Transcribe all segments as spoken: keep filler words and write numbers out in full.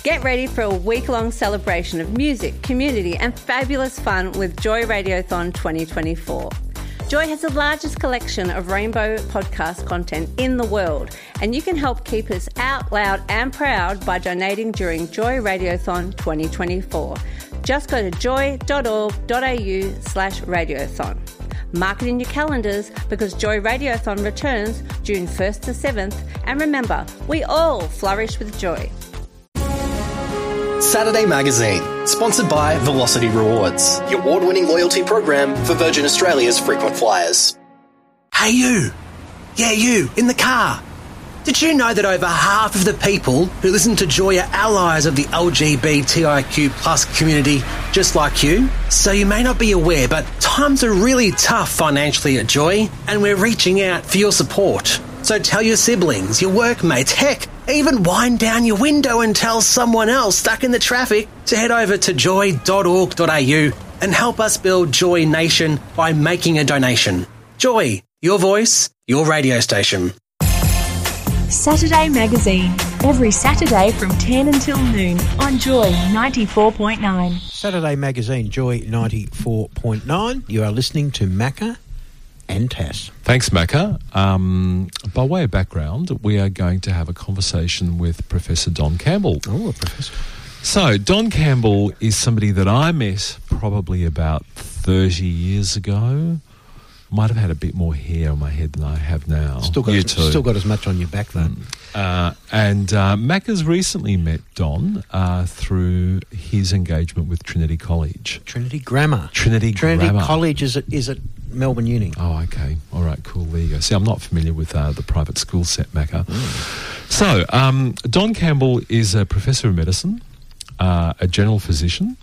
Get ready for a week-long celebration of music, community and fabulous fun with Joy Radiothon twenty twenty-four. Joy has the largest collection of rainbow podcast content in the world, and you can help keep us out loud and proud by donating during Joy Radiothon twenty twenty-four. Just go to joy.org.au slash radiothon. Mark it in your calendars because Joy Radiothon returns June first to seventh, and remember, we all flourish with joy. Saturday Magazine, sponsored by Velocity Rewards, the award-winning loyalty program for Virgin Australia's frequent flyers. Hey you! Yeah, you, in the car. Did you know that over half of the people who listen to Joy are allies of the L G B T I Q plus community, just like you? So you may not be aware, but times are really tough financially at Joy, and we're reaching out for your support. So tell your siblings, your workmates, heck, even wind down your window and tell someone else stuck in the traffic to head over to joy dot org dot a u and help us build Joy Nation by making a donation. Joy, your voice, your radio station. Saturday Magazine, every Saturday from ten until noon on Joy ninety-four point nine. Saturday Magazine, Joy ninety-four point nine. You are listening to Macca and Tass. Thanks, Macca. Um, by way of background, we are going to have a conversation with Professor Don Campbell. Oh, a professor. So, Don Campbell is somebody that I met probably about thirty years ago. Might have had a bit more hair on my head than I have now. Still got, you as, too. Still got as much on your back, though. Mm. Uh, and uh, Mac has recently met Don uh, through his engagement with Trinity College. Trinity Grammar. Trinity, Trinity Grammar. College is at, is at Melbourne Uni. Oh, okay. All right, cool. There you go. See, I'm not familiar with uh, the private school set, Macca. Mm. So, um, Don Campbell is a professor of medicine, uh, a general physician.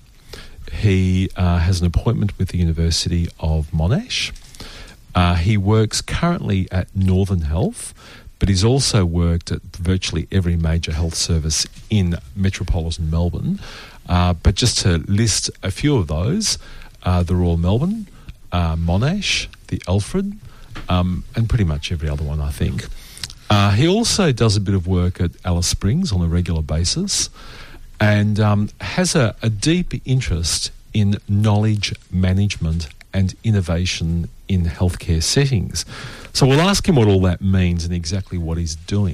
He uh, has an appointment with the University of Monash. Uh, he works currently at Northern Health, but he's also worked at virtually every major health service in metropolitan Melbourne. Uh, but just to list a few of those, uh, the Royal Melbourne, uh, Monash, the Alfred, um, and pretty much every other one, I think. Uh, he also does a bit of work at Alice Springs on a regular basis, and um, has a, a deep interest in knowledge management and innovation in healthcare settings. So we'll ask him what all that means and exactly what he's doing.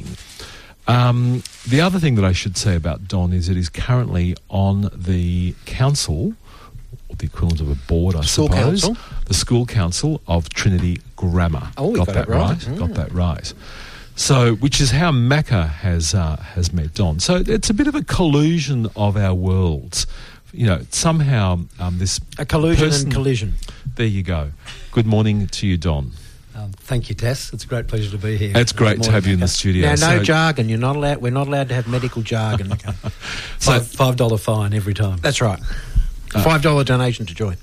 Um, the other thing that I should say about Don is that he's currently on the council, or the equivalent of a board, I School suppose. Council. The School Council of Trinity Grammar. Oh, we got, got that it right. right. Mm. Got that right. So, which is how Macca has uh, has met Don. So it's a bit of a collusion of our worlds. You know, somehow um, this A collusion person, and collision. There you go. Good morning to you, Don. Um, thank you, Tass. It's a great pleasure to be here. It's great to have you in the studio. Now, no So- jargon. You're not allowed. We're not allowed to have medical jargon. So- Five, five dollar fine every time. That's right. Five dollar donation to join.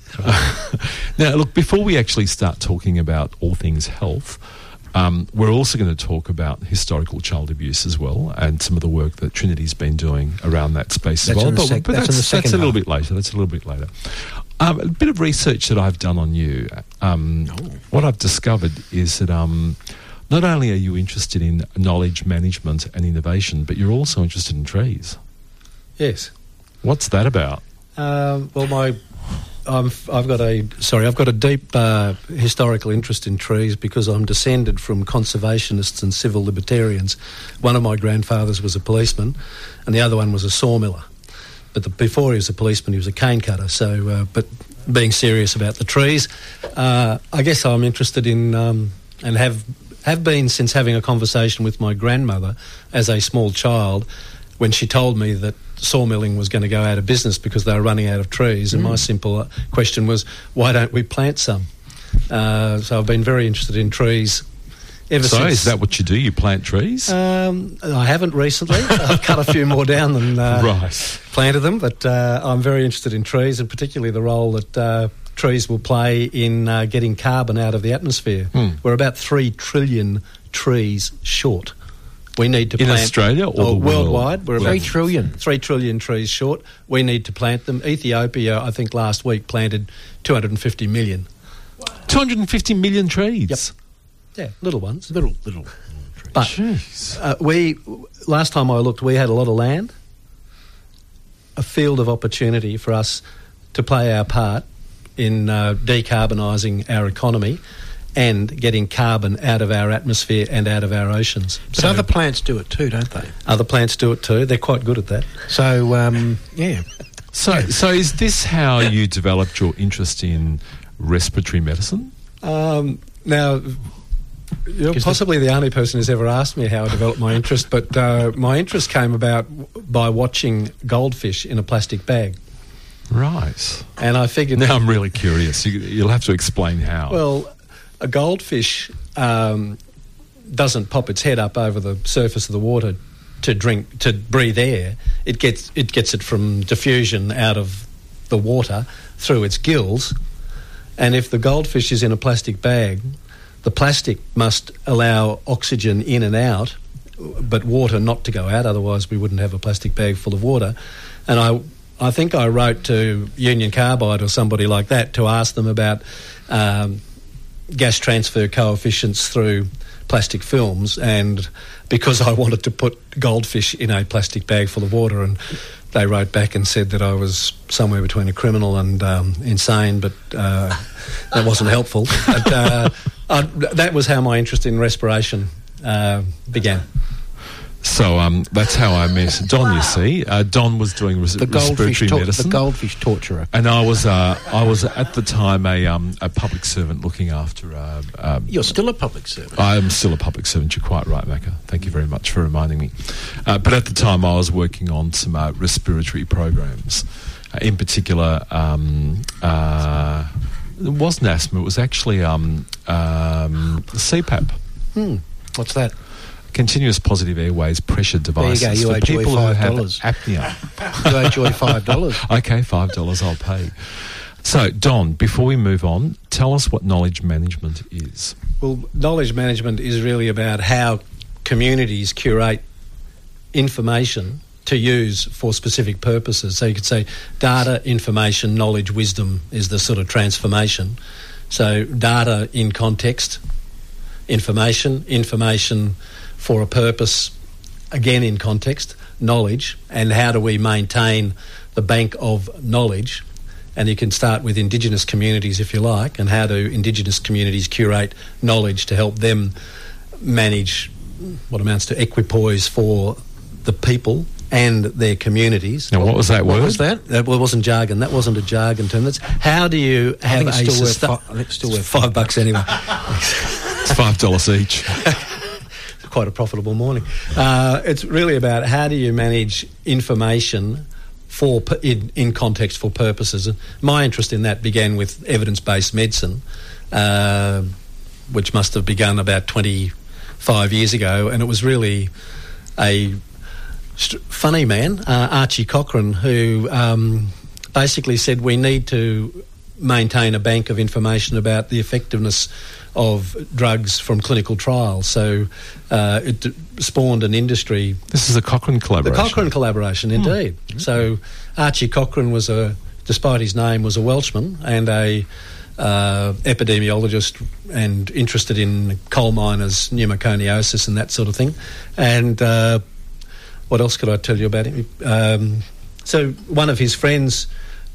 Now, look, before we actually start talking about all things health, um, we're also going to talk about historical child abuse as well, and some of the work that Trinity's been doing around that space That's as well. in the But, sec- but that's that's, in the second that's a little half. bit later. That's a little bit later. Um, a bit of research that I've done on you. Um, Oh. What I've discovered is that um, not only are you interested in knowledge management and innovation, but you're also interested in trees. Yes. What's that about? Um, well, my I'm, I've got a sorry. I've got a deep uh, historical interest in trees because I'm descended from conservationists and civil libertarians. One of my grandfathers was a policeman, and the other one was a sawmiller. But the, before he was a policeman, he was a cane cutter. So, uh, but being serious about the trees, uh, I guess I'm interested in um, and have have been since having a conversation with my grandmother as a small child, when she told me that sawmilling was going to go out of business because they were running out of trees. And mm. my simple question was, why don't we plant some? Uh, so I've been very interested in trees ever so since. Is that what you do? You plant trees? Um, I haven't recently. I've cut a few more down than uh, right. planted them, but uh, I'm very interested in trees, and particularly the role that uh, trees will play in uh, getting carbon out of the atmosphere. Hmm. We're about three trillion trees short. We need to in plant... Australia or oh, the world? worldwide. We're Three about trillion. Three trillion trees short. We need to plant them. Ethiopia, I think last week, planted two hundred fifty million. two hundred fifty million trees? Yep. Yeah, little ones. Little, little. But Jeez. uh, we, last time I looked, we had a lot of land, a field of opportunity for us to play our part in uh, decarbonising our economy and getting carbon out of our atmosphere and out of our oceans. But So other plants do it too, don't they? other plants do it too. They're quite good at that. So, um, yeah. So, so is this how you developed your interest in respiratory medicine? Um, now, you're possibly the only person who's ever asked me how I developed my interest, but uh, my interest came about by watching goldfish in a plastic bag. Right. And I figured... Now I'm really curious. You, you'll have to explain how. Well, a goldfish um, doesn't pop its head up over the surface of the water to drink, to breathe air. It gets it gets it from diffusion out of the water through its gills. And if the goldfish is in a plastic bag, the plastic must allow oxygen in and out, but water not to go out. Otherwise, we wouldn't have a plastic bag full of water. And I, I think I wrote to Union Carbide or somebody like that to ask them about um, gas transfer coefficients through plastic films, and because I wanted to put goldfish in a plastic bag full of water, and they wrote back and said that I was somewhere between a criminal and um, insane, but uh, that wasn't helpful. But uh, I, that was how my interest in respiration uh, began. So um, that's how I met Don. You see, uh, Don was doing res- The goldfish, respiratory tor- medicine, the goldfish torturer. and I was uh, I was at the time a um, a public servant looking after. Uh, uh, You're still a public servant. I am still a public servant. You're quite right, Macca. Thank you very much for reminding me. Uh, but at the time, I was working on some uh, respiratory programs. Uh, in particular, um, uh, it wasn't asthma. It was actually um, um, C PAP. Hmm. What's that? Continuous positive airways pressure devices There you go, you for owe Joy people who five have dollars. apnea. You owe Joy five dollars. Okay, five dollars I'll pay. So, Don, before we move on, tell us what knowledge management is. Well, knowledge management is really about how communities curate information to use for specific purposes. So you could say data, information, knowledge, wisdom is the sort of transformation. So data in context, information, information for a purpose, again in context, knowledge, and how do we maintain the bank of knowledge. And you can start with Indigenous communities if you like, and how do Indigenous communities curate knowledge to help them manage what amounts to equipoise for the people and their communities. Now, what was that What word? was that? That well, wasn't jargon. That wasn't a jargon term. That's how do you I have think a it's still, susta- worth fi- I think it's still worth five bucks anyway. It's five dollars each. Quite a profitable morning. Uh, it's really about how do you manage information for in, in context for purposes. And my interest in that began with evidence-based medicine, uh, which must have begun about twenty-five years ago, and it was really a st- funny man, uh, Archie Cochrane, who um, basically said we need to maintain a bank of information about the effectiveness of drugs from clinical trials. So uh, it d- spawned an industry. This is a Cochrane The collaboration. Cochrane collaboration, indeed. Mm. So Archie Cochrane was a, despite his name, was a Welshman and a uh, epidemiologist and interested in coal miners' pneumoconiosis and that sort of thing. And uh, what else could I tell you about him? Um, so one of his friends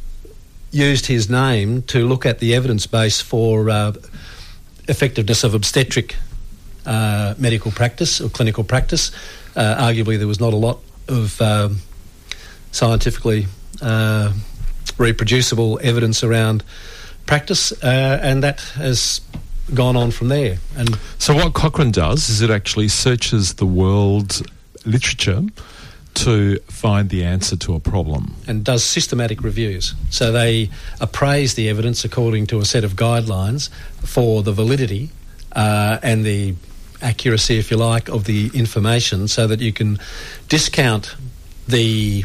used his name to look at the evidence base for uh, effectiveness of obstetric uh, medical practice or clinical practice. Uh, arguably, there was not a lot of um, scientifically uh, reproducible evidence around practice, uh, and that has gone on from there. And So what Cochrane does is it actually searches the world's literature to find the answer to a problem. and does systematic reviews. So they appraise the evidence according to a set of guidelines for the validity uh, and the accuracy, if you like, of the information, so that you can discount the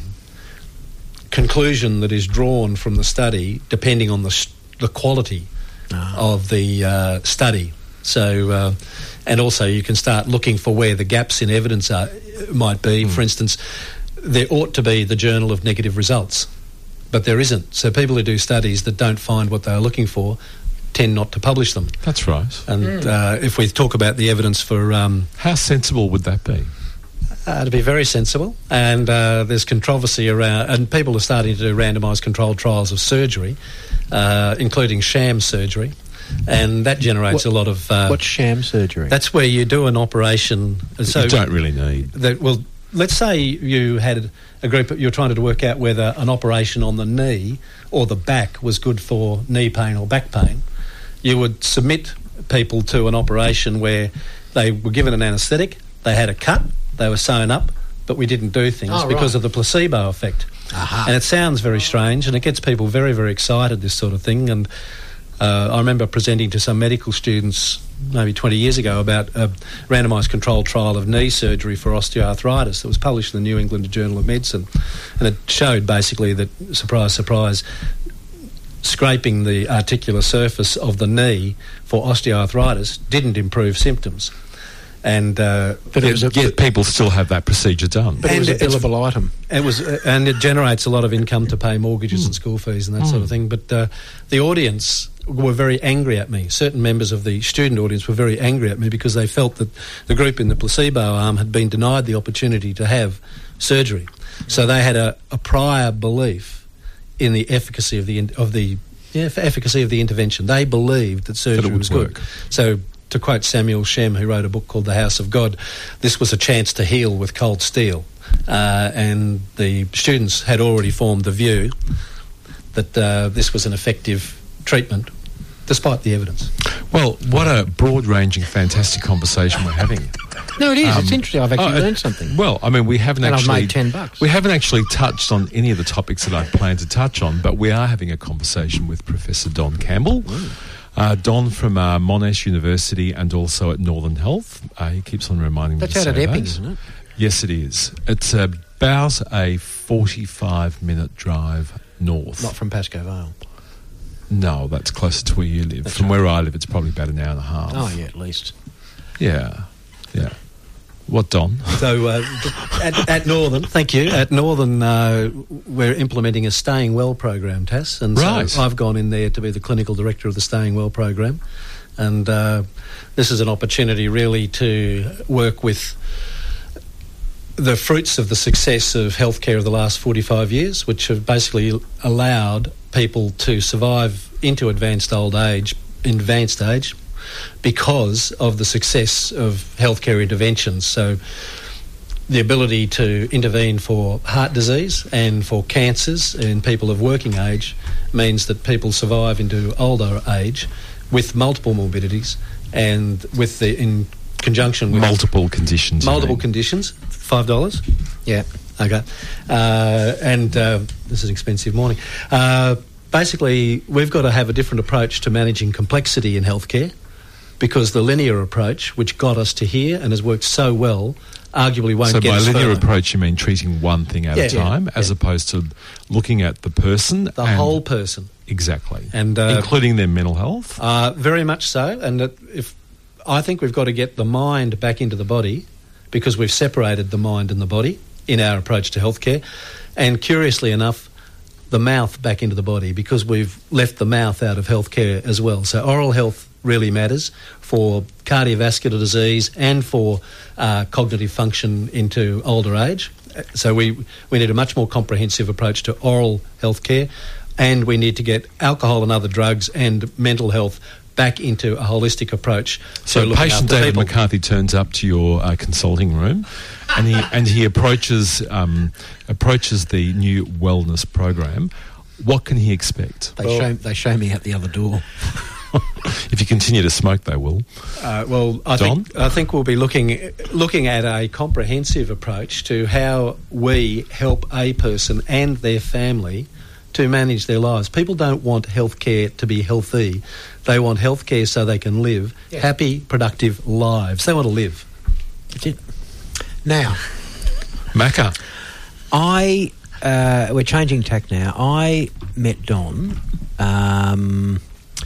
conclusion that is drawn from the study depending on the, st- the quality Oh. of the uh, study. So, uh, and also you can start looking for where the gaps in evidence are, might be. Mm. For instance, there ought to be the Journal of Negative Results, but there isn't. So people who do studies that don't find what they're looking for tend not to publish them. That's right. And mm. uh, if we talk about the evidence for... Um, How sensible would that be? Uh, to be very sensible, and uh, there's controversy around, and people are starting to do randomised controlled trials of surgery, uh, including sham surgery, and that generates what, a lot of... Uh, what's sham surgery? That's where you do an operation... So you don't really need. That, well, let's say you had a group, you're trying to work out whether an operation on the knee or the back was good for knee pain or back pain. You would submit people to an operation where they were given an anaesthetic, they had a cut, they were sewn up, but we didn't do things oh, because right. of the placebo effect. Aha. And it sounds very strange, and it gets people very, very excited, this sort of thing. And uh, I remember presenting to some medical students maybe twenty years ago about a randomised controlled trial of knee surgery for osteoarthritis that was published in the New England Journal of Medicine. And it showed basically that, surprise, surprise, scraping the articular surface of the knee for osteoarthritis didn't improve symptoms. And uh, but it was a, yet people still have that procedure done. But and it was a billable item. It was, uh, and it generates a lot of income to pay mortgages mm. and school fees and that mm. sort of thing. But uh, the audience were very angry at me. Certain members of the student audience were very angry at me because they felt that the group in the placebo arm had been denied the opportunity to have surgery. So they had a, a prior belief in the efficacy of the of the yeah, efficacy of the intervention. They believed that surgery that was work. good. So, to quote Samuel Shem, who wrote a book called The House of God, this was a chance to heal with cold steel. Uh, and the students had already formed the view that uh, this was an effective treatment, despite the evidence. Well, what a broad-ranging, fantastic conversation we're having. No, it is. Um, it's interesting. I've actually uh, learned something. Well, I mean, we haven't and actually... I've made ten bucks. We haven't actually touched on any of the topics that I've planned to touch on, but we are having a conversation with Professor Don Campbell. Uh, Don from uh, Monash University and also at Northern Health. Uh, he keeps on reminding That's me to out say at Epping, that. isn't it? Yes, it is. It's about a forty-five minute drive north. Not from Pascoe Vale. No, that's closer to where you live. That's From right. where I live, it's probably about an hour and a half. Oh, yeah, at least. Yeah, yeah. What, Don? So uh, at, at Northern, thank you, at Northern uh, we're implementing a Staying Well program, Tass, and Right. so I've gone in there to be the clinical director of the Staying Well program, and uh, this is an opportunity really to work with the fruits of the success of healthcare of the last forty-five years, which have basically allowed people to survive into advanced old age, advanced age, because of the success of healthcare interventions. So the ability to intervene for heart disease and for cancers in people of working age means that people survive into older age with multiple morbidities and with the in conjunction with Multiple conditions. you multiple mean. conditions. Five dollars. Yeah. Okay. Uh, and uh, this is an expensive morning. Uh, basically, we've got to have a different approach to managing complexity in healthcare, because the linear approach, which got us to here and has worked so well, arguably won't So get by us linear further. approach, you mean treating one thing at Yeah, a time, yeah, as yeah. opposed to looking at the person, The and whole person. exactly, And, uh, including their mental health. Uh, very much so. And that if I think we've got to get the mind back into the body, because we've separated the mind and the body in our approach to healthcare. And curiously enough, the mouth back into the body, because we've left the mouth out of healthcare as well. So oral health really matters for cardiovascular disease and for uh, cognitive function into older age. So we, we need a much more comprehensive approach to oral healthcare, and we need to get alcohol and other drugs and mental health back into a holistic approach. So looking patient after David people. McCarthy turns up to your uh, consulting room, and he and he approaches um, approaches the new wellness program. What can he expect? They, Well- show, they show me out the other door. If you continue to smoke, they will. Uh, well, I Don? think I think we'll be looking looking at a comprehensive approach to how we help a person and their family to manage their lives. People don't want healthcare to be healthy; they want healthcare so they can live Yeah. happy, productive lives. They want to live. That's it. Now, Macca. I uh, we're changing tack now. I met Don. Um,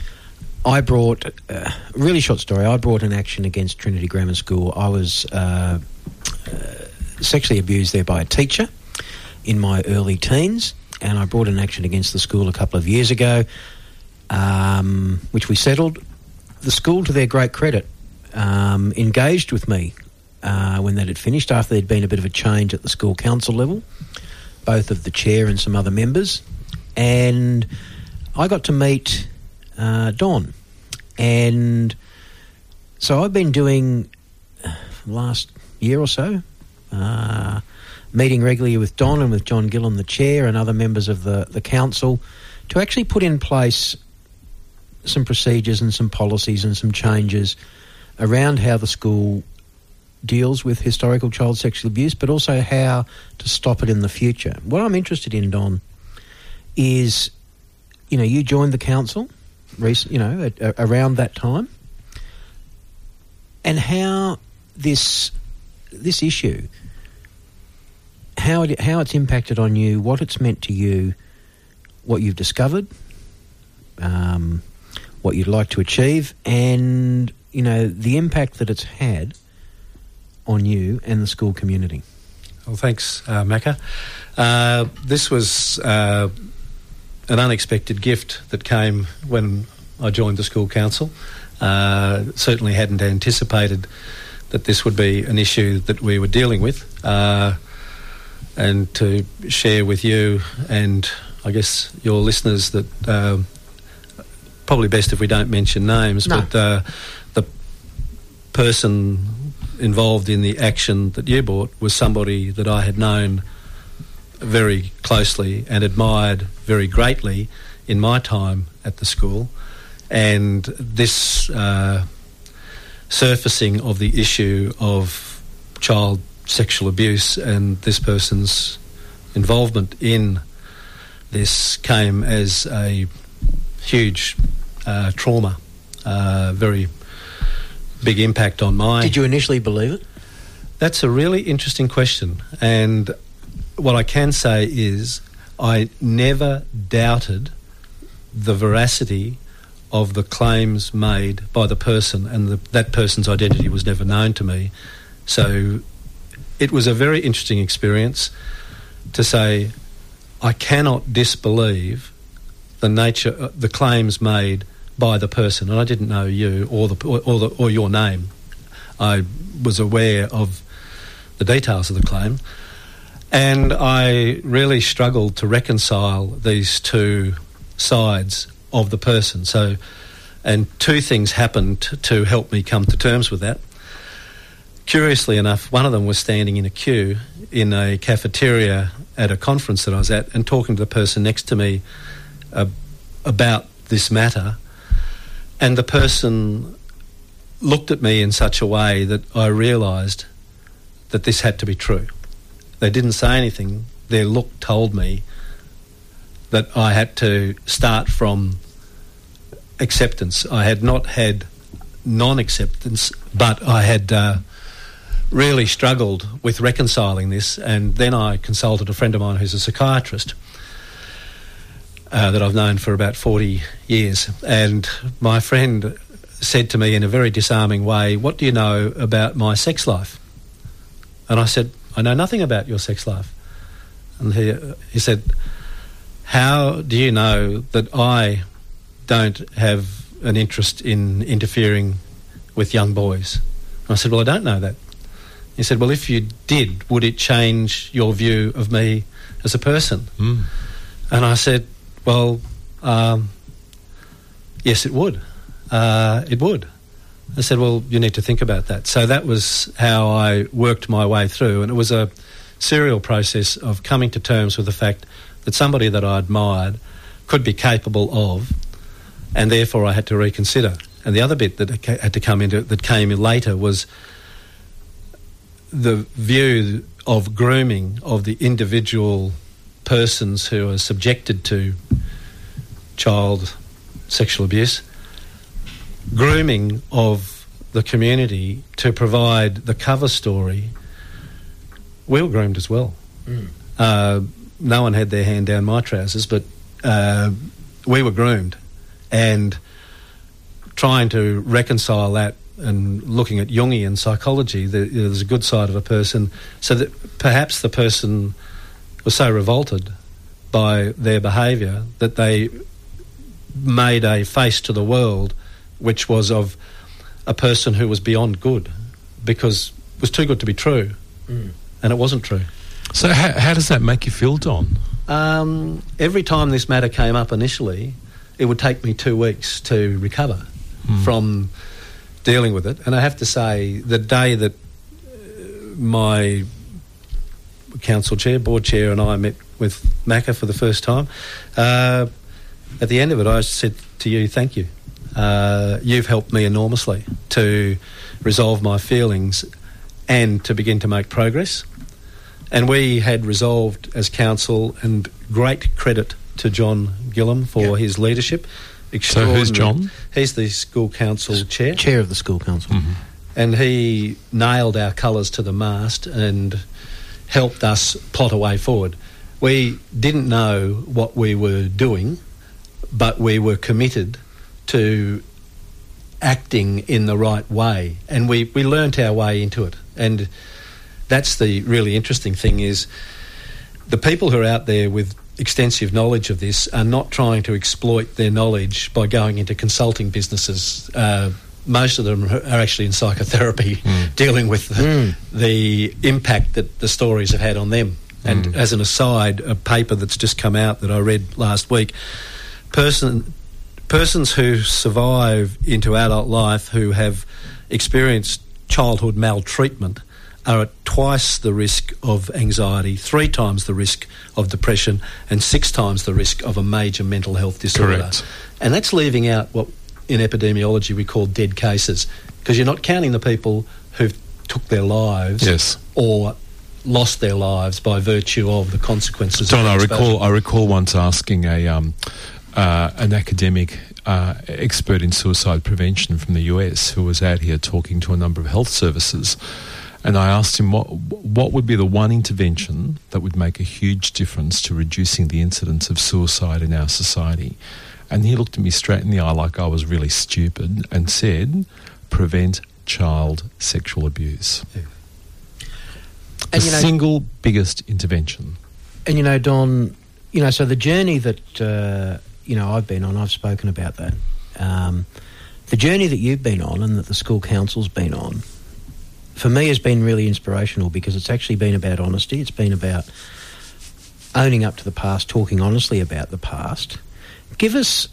I brought uh, really short story. I brought an action against Trinity Grammar School. I was uh, uh, sexually abused there by a teacher in my early teens, and I brought an action against the school a couple of years ago, um, which we settled. The school, to their great credit, um, engaged with me uh, when that had finished, after there'd been a bit of a change at the school council level, both of the chair and some other members, and I got to meet uh, Don. And so I've been doing, uh, last year or so, uh, meeting regularly with Don and with John Gillan, the chair, and other members of the, the council, to actually put in place some procedures and some policies and some changes around how the school deals with historical child sexual abuse, but also how to stop it in the future. What I'm interested in, Don, is, you know, you joined the council, recent, you know, at, uh, around that time, and how this this issue, how it, how it's impacted on you, what it's meant to you, what you've discovered, um, what you'd like to achieve, and, you know, the impact that it's had on you and the school community. Well, thanks, uh, Macca. Uh, this was uh, an unexpected gift that came when I joined the school council. Uh, certainly hadn't anticipated that this would be an issue that we were dealing with, uh, and to share with you and I guess your listeners that uh, probably best if we don't mention names, no. but uh, the person involved in the action that you brought was somebody that I had known very closely and admired very greatly in my time at the school, and this uh, surfacing of the issue of child sexual abuse and this person's involvement in this came as a huge uh, trauma, uh, very big impact on my... Did you initially believe it? That's a really interesting question, and what I can say is I never doubted the veracity of the claims made by the person, and the, that person's identity was never known to me. So it was a very interesting experience to say I cannot disbelieve the nature, uh, the claims made by the person, and I didn't know you or the or, or, the, or your name. I was aware of the details of the claim, and I really struggled to reconcile these two sides of the person. So, and two things happened to help me come to terms with that. Curiously enough, one of them was standing in a queue in a cafeteria at a conference that I was at and talking to the person next to me uh, about this matter, and the person looked at me in such a way that I realised that this had to be true. They didn't say anything. Their look told me that I had to start from acceptance. I had not had non-acceptance, but I had uh, really struggled with reconciling this, and then I consulted a friend of mine who's a psychiatrist uh, that I've known for about forty years, and my friend said to me in a very disarming way, "What do you know about my sex life?" And I said, "I know nothing about your sex life." And he, he said, "How do you know that I don't have an interest in interfering with young boys?" And I said, "Well, I don't know that." He said, "Well, if you did, would it change your view of me as a person?" Mm. And I said, "Well, um, yes, it would. Uh, it would." I said, "Well, you need to think about that." So that was how I worked my way through, and it was a serial process of coming to terms with the fact that somebody that I admired could be capable of, and therefore I had to reconsider. And the other bit that had to come into that came in later was the view of grooming of the individual persons who are subjected to child sexual abuse, grooming of the community to provide the cover story. We were groomed as well. Mm. Uh, no one had their hand down my trousers, but uh, we were groomed. And trying to reconcile that and looking at Jungian psychology, the, you know, there's a good side of a person, so that perhaps the person was so revolted by their behaviour that they made a face to the world which was of a person who was beyond good, because was too good to be true, mm. and it wasn't true. So how, how does that make you feel, Don? Um, every time this matter came up initially, it would take me two weeks to recover mm. from dealing with it. And I have to say, the day that my council chair, board chair, and I met with Macca for the first time, uh, at the end of it, I said to you, thank you. Uh, you've helped me enormously to resolve my feelings and to begin to make progress. And we had resolved as council, and great credit to John Gillam for yep. his leadership. So who's John? He's the school council chair. Chair of the school council. Mm-hmm. And he nailed our colours to the mast and helped us plot a way forward. We didn't know what we were doing, but we were committed to acting in the right way. And we, we learnt our way into it. And that's the really interesting thing, is the people who are out there with extensive knowledge of this are not trying to exploit their knowledge by going into consulting businesses. Uh, most of them are actually in psychotherapy, mm. dealing with the, mm. the impact that the stories have had on them. And mm. as an aside, a paper that's just come out that I read last week, person, persons who survive into adult life who have experienced childhood maltreatment are at twice the risk of anxiety, three times the risk of depression, and six times the risk of a major mental health disorder. Correct. And that's leaving out what in epidemiology we call dead cases, because you're not counting the people who've took their lives yes. or lost their lives by virtue of the consequences. Don, of I exposure. recall I recall once asking a um, uh, an academic uh, expert in suicide prevention from the U S who was out here talking to a number of health services. And I asked him what what would be the one intervention that would make a huge difference to reducing the incidence of suicide in our society. And he looked at me straight in the eye like I was really stupid and said, prevent child sexual abuse. Yeah. The And, you know, single biggest intervention. And, you know, Don, you know, so the journey that, uh, you know, I've been on, I've spoken about that. Um, the journey that you've been on and that the school council's been on, for me, has been really inspirational, because it's actually been about honesty. It's been about owning up to the past, talking honestly about the past. Give us,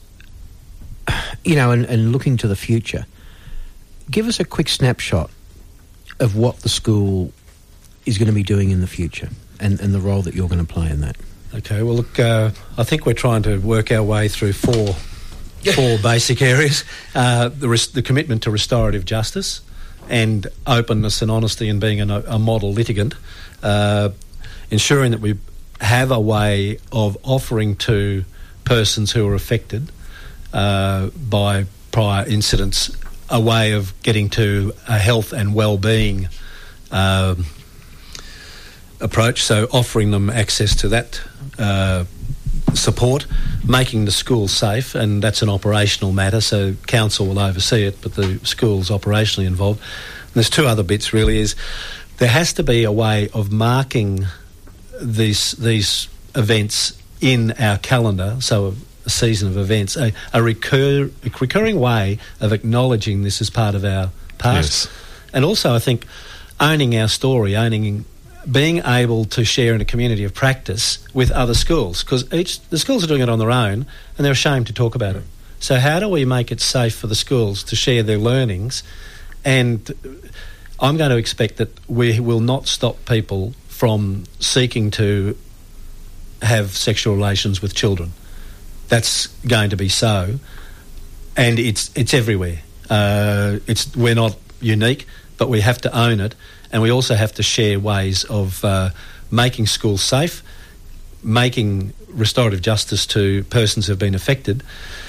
you know, and, and looking to the future, give us a quick snapshot of what the school is going to be doing in the future, and, and the role that you're going to play in that. Okay, well, look, uh, I think we're trying to work our way through four, four basic areas. Uh, the, res- the commitment to restorative justice, and openness and honesty, and being a, a model litigant, uh, ensuring that we have a way of offering to persons who are affected uh, by prior incidents a way of getting to a health and well-being um, approach, so offering them access to that uh, support, making the school safe, and that's an operational matter, so council will oversee it, but the school's operationally involved. And there's two other bits really, is there has to be a way of marking these these events in our calendar, so a, a season of events, a, a, recur, a recurring way of acknowledging this as part of our past. Yes. And also, I think, owning our story, owning being able to share in a community of practice with other schools, because each the schools are doing it on their own and they're ashamed to talk about it. So how do we make it safe for the schools to share their learnings? And I'm going to expect that we will not stop people from seeking to have sexual relations with children. That's going to be so, and it's it's everywhere. Uh, it's we're not unique, but we have to own it. And we also have to share ways of uh, making schools safe, making restorative justice to persons who have been affected,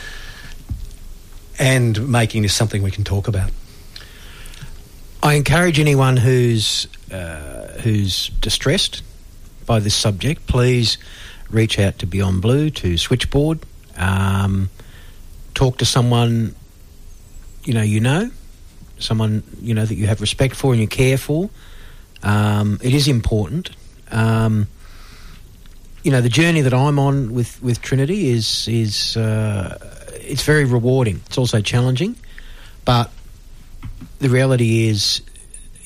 and making this something we can talk about. I encourage anyone who's uh, who's distressed by this subject, please reach out to Beyond Blue, to Switchboard, um, talk to someone you know you know. someone, you know, that you have respect for and you care for. Um, it is important. Um, you know, the journey that I'm on with, with Trinity is, is uh, it's very rewarding. It's also challenging. But the reality is,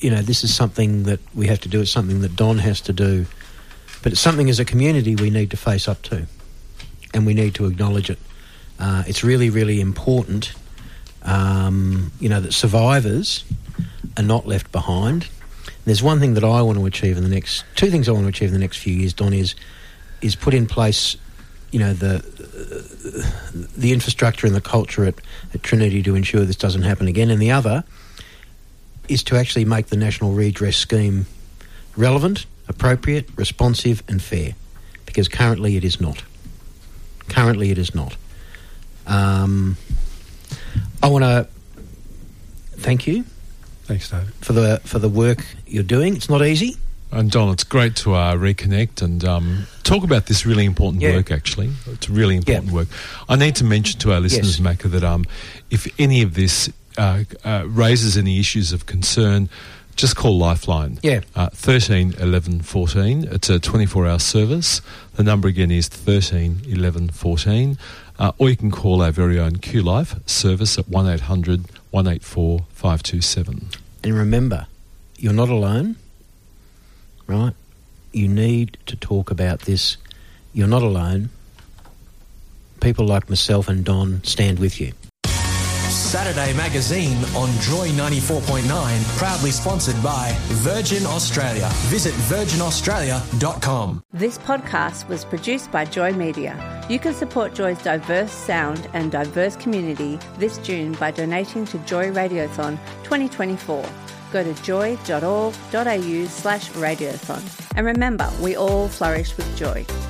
you know, this is something that we have to do. It's something that Don has to do. But it's something as a community we need to face up to, and we need to acknowledge it. Uh, it's really, really important, um, you know, that survivors are not left behind. There's one thing that I want to achieve in the next, two things I want to achieve in the next few years, Don, is is put in place, you know, the uh, the infrastructure and the culture at, at Trinity to ensure this doesn't happen again. And the other is to actually make the National Redress Scheme relevant, appropriate, responsive and fair, because currently it is not. Currently it is not. Um, I want to thank you. Thanks, David. For the for the work you're doing. It's not easy. And Don, it's great to uh, reconnect and um, talk about this really important yeah. work, actually. It's really important yeah. work. I need to mention to our listeners, yes. Macca, that um, if any of this uh, uh, raises any issues of concern, just call Lifeline. Yeah. Uh, thirteen eleven fourteen. It's a twenty-four hour service. The number again is thirteen eleven fourteen. Uh, or you can call our very own Q Life service at one eight hundred one eight four five two seven. And remember, you're not alone, right? You need to talk about this. You're not alone. People like myself and Don stand with you. Saturday Magazine on Joy ninety-four point nine, proudly sponsored by Virgin Australia. Visit virgin australia dot com. This podcast was produced by Joy Media. You can support Joy's diverse sound and diverse community this June by donating to Joy Radiothon twenty twenty-four. Go to joy dot org dot a u slash radiothon. And remember, we all flourish with joy.